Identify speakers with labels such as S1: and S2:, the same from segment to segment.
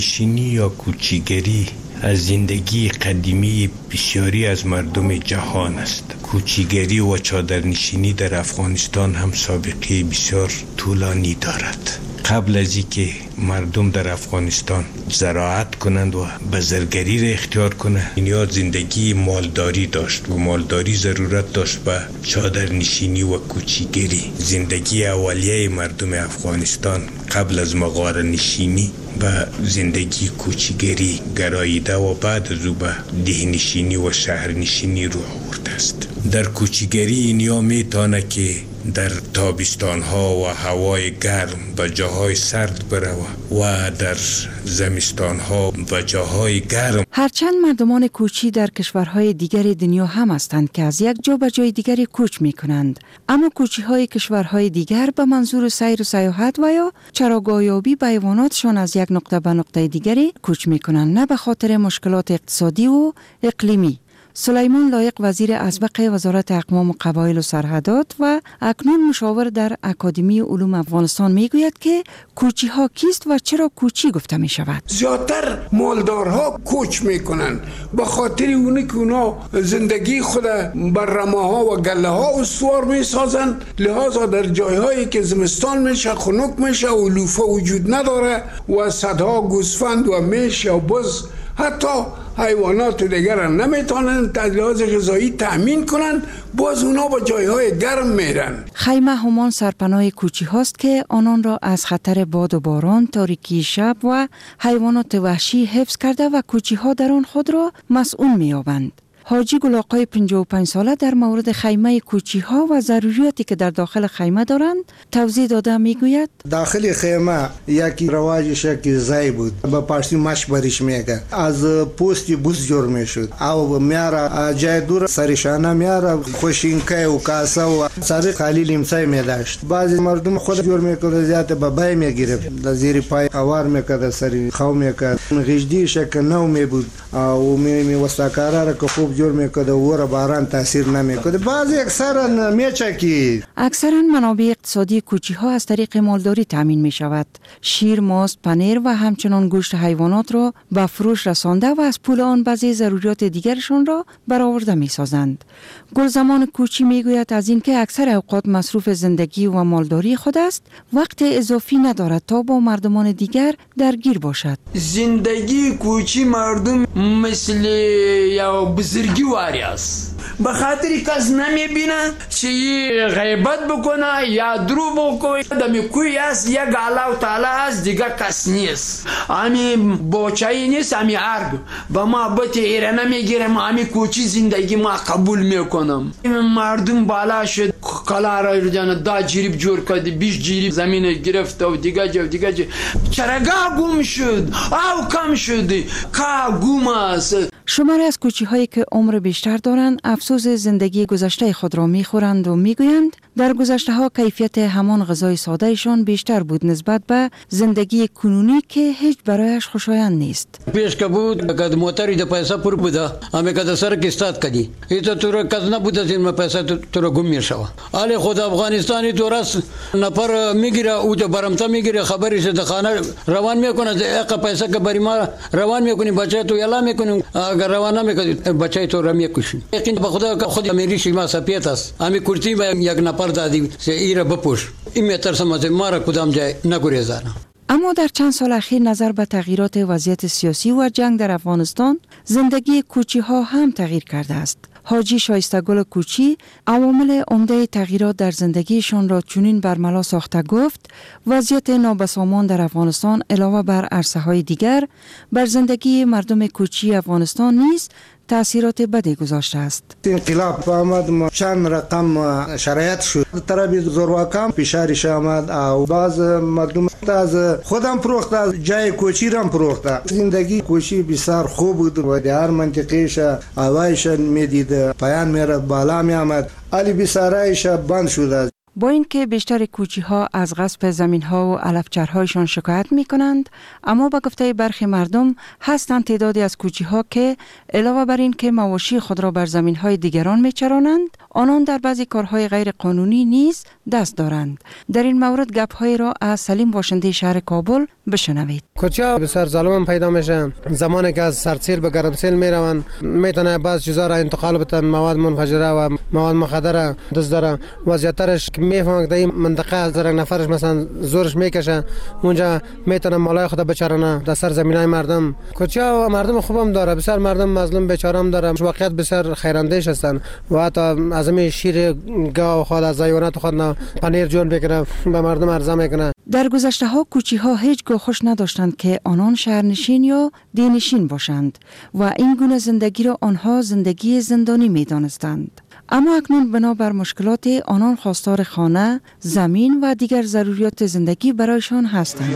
S1: شینی یا کوچیگری از زندگی قدیمی بسیاری از مردم جهان است. کوچیگری و چادرنشینی در افغانستان هم سابقه بسیار طولانی دارد. قبل از اینکه مردم در افغانستان زراعت کنند و بزرگری را اختیار کنند، اینها زندگی مالداری داشت و مالداری ضرورت داشت به چادرنشینی و کوچیگری. زندگی اولیه مردم افغانستان قبل از مغاره نشینی به زندگی کوچیگری گراییده و بعد از او به دهنشینی و شهرنشینی رو آورده است. در کوچیگری اینها میتونه که در تابستان ها و هوای گرم به جاهای سرد بروه و در زمستان ها به جاهای گرم.
S2: هرچند مردمان کوچی در کشورهای دیگر دنیا هم هستند که از یک جا به جای دیگری کوچ می کنند، اما کوچی های کشورهای دیگر به منظور سیر و سیاحت و یا چراگاهیابی به حیواناتشان از یک نقطه به نقطه دیگری کوچ می کنند، نه به خاطر مشکلات اقتصادی و اقلیمی. سلیمان لایق وزیر اسبق وزارت اقوام و قبایل و سرحدات و اکنون مشاور در اکادمی علوم افغانستان میگوید که کوچی ها کیست و چرا کوچی گفته می شود.
S3: زیادتر مالدارها کوچ میکنن به خاطر اونی که اونا زندگی خود بر رماها و گله ها استوار میسازن، لحاظا در جایهایی که زمستان میشه خنک میشه و علوفه وجود نداره و صدها گوسفند و میش یا بز حتی حیوانات دیگر نمیتونن لحاظ غذایی تأمین کنن، باز اونا با جایهای گرم میرن.
S2: خیمه همان سرپناه کوچی هاست که آنان را از خطر باد و باران، تاریکی شب و حیوانات وحشی حفظ کرده و کوچی ها در آن خود را مسئول می‌یابند. حاجی گلاقای 55 ساله در مورد خیمه کوچی ها و ضروریاتی که در داخل خیمه دارند توضیح داده میگوید
S4: داخل خیمه یکی رواجش یکی زای بود، با پارسی مش بریش میگه، از پوستی بوس جور میشد او میاره جای دور سرشانه میاره خوشینکه و کاسه و سر خالی لیمسای میداشت. بعضی مردم خود جور میکرد زیاده با بای میگرفت، در زیر پای اوار میکرد، سر خو میکرد، غجدی شک نو میبود او می وساکارا را که خوب جور میکرد و را باران تاثیر نمیکرد. بعضی اکثرا میچکی.
S2: اکثرا منابع اقتصادی کوچی ها از طریق مالداری تامین می شود. شیر، ماست، پنیر و همچنان گوشت حیوانات را به فروش رسانده و از پول آن بعضی ضروریات دیگرشان را برآورده می سازند. گلزمان کوچی می گوید از اینکه اکثر اوقات مصروف زندگی و مالداری خود است، وقت اضافی ندارد تا با مردمان دیگر درگیر باشد.
S3: زندگی کوچی مردم مثل یا بزرگی واری است. به خاطر کس نمیبینه چی غیبت بکنه یا درو بکنه. دمی کوی است یک الله تعالی است، دیگه کس نیست. امی بوچایی نیست، امی عرب با ما بطی ایره نمیگیرم، امی کوچی زندگی ما قبول میکنم. مردم بالا شد کلا را جان دا جریب جور کرد، 20 جریب زمین گرفت و دیگه چرگاه گم شد او کم شد که گم است.
S2: شماری از کوچی هایی که عمر بیشتر دارند افسوس زندگی گذشته خود را میخورند و میگویند در گذشته ها کیفیت همان غذای ساده ایشان بیشتر بود نسبت به زندگی کنونی که هیچ برایش خوشایند نیست.
S5: پیش که بود که موتری ده پیسه پر بوده، اما که سر کستاد کدی ایتا تو را کس نبوده زین پیسه تو را گم میشوه. آلی خود افغانستانی تو راست نفر میگیره او جو برمتا میگیره، خبریش ده خانه روان میکنه، یک پیسه که بری ما روان میکنی بچه تو یلا میکنی، اگر روان نمیکنی بچه تو را میکشی. یقین به خدا که خود امیریشی ما سپیت است، امی کرتی با یک نفر دادی سه ایره بپوش، این میترسم از ما را کدام جای نگریزانم.
S2: اما در چند سال اخیر نظر به تغییرات وضعیت سیاسی و جنگ در افغانستان، زندگی کوچی ها هم تغییر کرده است. حاجی شایستگل کوچی عوامل عمده تغییرات در زندگیشان را چنین برملا ساخته گفت وضعیت نابسامان در افغانستان علاوه بر عرصه های دیگر بر زندگی مردم کوچی افغانستان نیز تأثیرات بدی گذاشته است.
S4: انقلاب آمد، چند رقم شرایط شد، طرف زورواکان پیشارش آمد و بعض مردم از خودم پروخته، از جای کوچی رم پروخته. زندگی کوچی بسیار خوب بود و در هر منطقهش هوایش میدید، پایان میره بالا می آمد، علی بسارایش بند شده.
S2: با اینکه بیشتر کوچی ها از غصب زمین ها و علفچرهایشان شکایت می کنند، اما با گفته برخی مردم هستند تعدادی از کوچی ها که علاوه بر این که مواشی خود را بر زمین های دیگران می چرانند، آنان در بعضی کارهای غیر قانونی نیز دست دارند. در این مورد گپ‌های را از سلیم باشنده شهر کابل بشنوید.
S6: کوچه‌ها بسیار ظالم پیدا میشن. زمانی که از سردسیر به گرمسیر میروند میتونه بعض چیزا را انتقال بدن، مواد منفجره و مواد مخدر دست داره. وضعیتش که میفهمه در این منطقه از در نفرش مثلا زورش میکشه، اونجا میتونه مالای خود بچرانه در سر زمینای مردم. کوچه‌ها مردم خوبم داره، بسیار مردم مظلوم بیچاره هم داره. واقعیت بسیار خیراندیش هستند و حتی از همین شیر گاو خود از حیوانات خود پنیر جون بکنه به مردم عرضه میکنه.
S2: در گذشته ها کوچی‌ها هیچگاه خوش نداشتند که آنان شهرنشین یا دهنشین باشند و این گونه زندگی را آنها زندگی زندانی می‌دانستند. اما اکنون بنابر مشکلات آنان خواستار خانه، زمین و دیگر ضروریات زندگی برایشان هستند.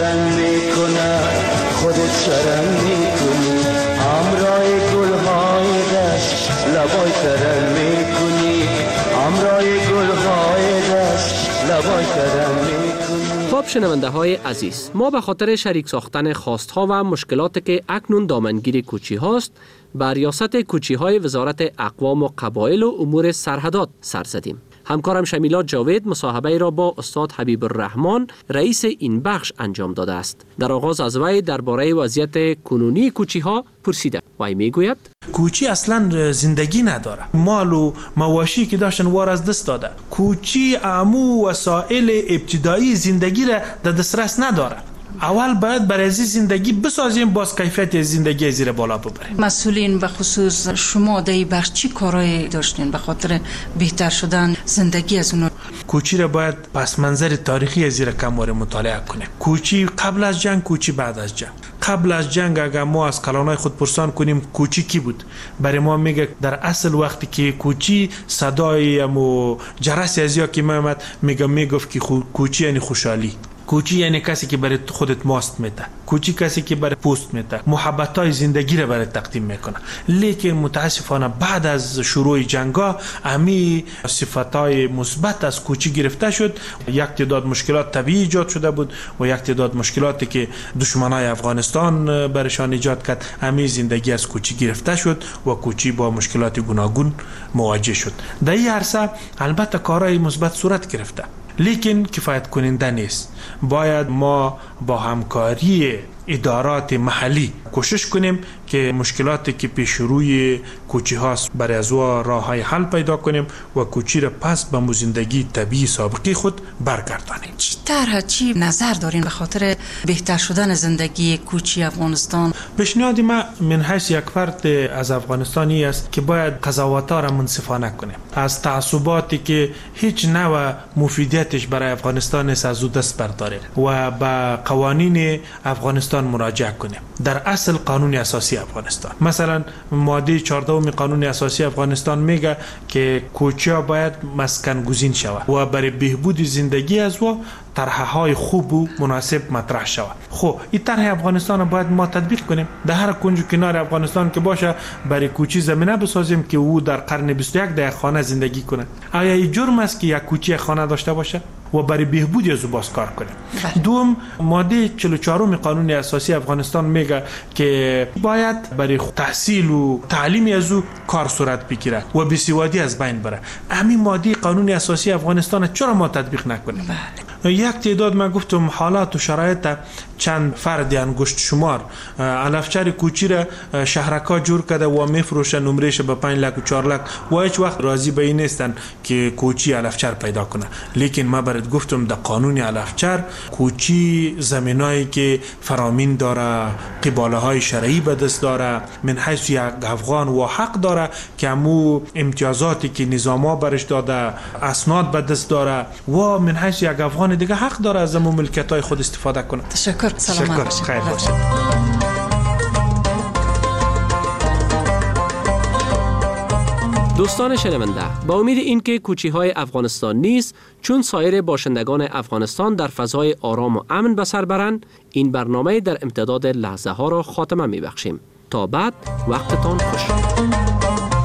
S7: خب شنونده های عزیز، ما به خاطر شریک ساختن خواستها و مشکلاتی که اکنون دامنگیر کوچی هاست به ریاست کوچی های وزارت اقوام و قبایل و امور سرحدات سر زدیم. همکارم شمیلا جاوید مصاحبه را با استاد حبیب الرحمن رئیس این بخش انجام داده است. در آغاز از وی درباره وضعیت کنونی کوچی ها پرسیده. وی میگوید
S8: کوچی اصلا زندگی نداره. مال و مواشی که داشتن وار از دست داده. کوچی عمو وسایل ابتدایی زندگی را در دسترس نداره. اول باید برای زندگی بسازیم، باز کیفیت زندگی زیر بالا ببریم.
S2: مسئولین به خصوص شما در این بخش چی کارایی داشتین به خاطر بهتر شدن زندگی از اون؟
S8: کوچی را باید پس منظر تاریخی زیر کمر مطالعه کنیم. کوچی قبل از جنگ، کوچی بعد از جنگ. قبل از جنگ اگر ما از کلانای خود پرسان کنیم کوچی کی بود، برای ما میگه در اصل وقتی که کوچی صدای و جرس از یا که میامد میگفت که کوچی یعنی خوشحالی. کوچی یعنی کسی که برای خودت ماست میده. کوچی کسی که برای پوست میده، محبتای زندگی را برای تقدیم میکنه. لیکن متاسفانه بعد از شروع جنگا امی صفاتای مثبت از کوچی گرفته شد. یک تعداد مشکلات طبیعی ایجاد شده بود و یک تعداد مشکلاتی که دشمنای افغانستان برشان ایجاد کرد، امی زندگی از کوچی گرفته شد و کوچی با مشکلات گوناگون مواجه شد. در این عرصه البته کارهای مثبت صورت گرفته، لیکن کفایت کننده نیست. باید ما با همکاری ادارات محلی کوشش کنیم که مشکلاتی که پیش روی کوچی هاست برای از راه های حل پیدا کنیم و کوچی را پس به زندگی طبیعی سابقی خود برگردانیم.
S2: چی طرح چی نظر دارین به خاطر بهتر شدن زندگی کوچی افغانستان؟
S8: پیشنهاد ما من حیث یک فرد از افغانستانی است که باید قضاوت‌ها را منصفانه کنیم. از تعصباتی که هیچ نوع مفیدیتش برای افغانستان است از دست برداریم و به قوانین افغانستان مراجعه کنیم. در اصل قانون اساسی افغانستان، مثلا ماده 14 قانون اساسی افغانستان میگه که کوچی‌ها باید مسکن گزین شود و برای بهبود زندگی از و طرح‌های خوب و مناسب مطرح شود. خب این طرح افغانستان باید ما تطبیق کنیم. در هر کنج و کنار افغانستان که باشه برای کوچی زمینه بسازیم که او در قرن 21 در خانه زندگی کنه. آیا این جرم است که یک کوچی خانه داشته باشه و برای بهبود از او باز کار کنیم؟ دوم ماده 44 قانون اساسی افغانستان میگه که باید برای تحصیل و تعلیم از او کار صورت بگیره و بیسوادی از بین بره. همین ماده قانون اساسی افغانستان چرا ما تطبیق نکنیم؟ یک تعداد ما گفتم حالات و شرایط چند فرد انگشت شمار علفچر کوچی را شهرکا جور کرده و میفروشه، نمرهش به 5 لک و 4 لک و هیچ وقت راضی به این نیستن که کوچی علفچر پیدا کنه. لیکن ما برات گفتم در قانون علفچر کوچی زمینایی که فرامین داره، قباله های شرعی به دست داره، من حیث یک افغان و حق داره که امو امتیازاتی که نظاما برش داده اسناد به دست داره و من حیث یک افغان دیگه حق داره از امو ملکیت های خود استفاده کنه.
S2: تشکر. سلامت باشید.
S8: خیر باشید.
S7: دوستان شنونده، با امید اینکه کوچی‌های افغانستان نیز چون سایر باشندگان افغانستان در فضای آرام و امن به سر برند، این برنامه در امتداد لحظه ها را خاتمه می‌بخشیم. تا بعد وقتتان خوش.